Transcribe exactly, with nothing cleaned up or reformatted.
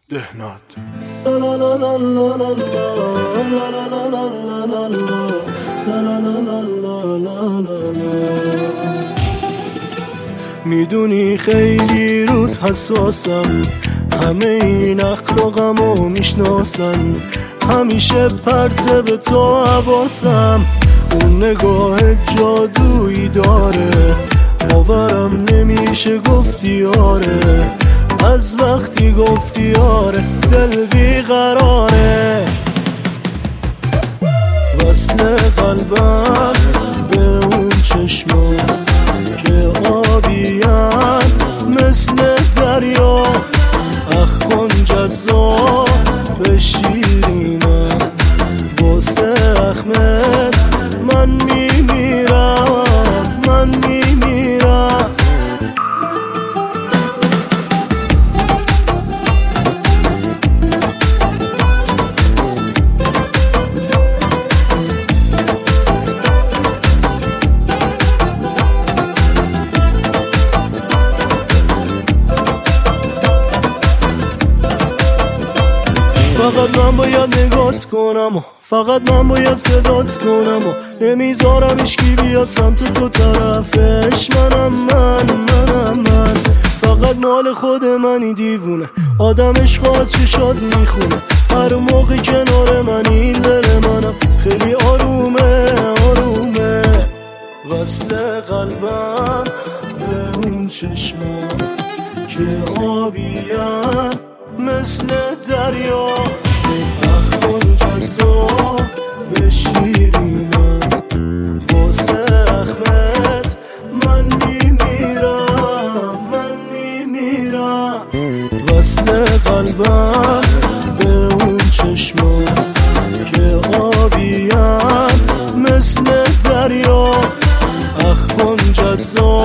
دهنات. میدونی خیلی رود حساسم، همه این اخلاقمو میشناسن، همیشه پرته به تو حواسم. اون نگاه جادویی داره، باورم نمیشه گفتی آره، از وقتی گفتی آره دل بیقراره. وصل قلبم به اون چشمان که آبیان مثل دریا، اخ کن جذاب به شیرینم، واسه احمد من میمیرم، من میمیرم. فقط من باید نگات کنم و فقط من باید صدات کنم و نمیذارم اشکی بیاد سمت تو طرفش. منم من منم من فقط مال خود منی دیوونه، آدم عشق از چشات میخونه، هر موقع کنار من این دل منم خیلی آرومه آرومه. وصل قلبم به اون چشمان که آبیان مثل دریا، اخ کن جذاب به شیرینم، واسه احمد من میمیرم، من میمیرم. وصل قلبم به اون چشمان که آبیان مثل دریا، اخ کن جذاب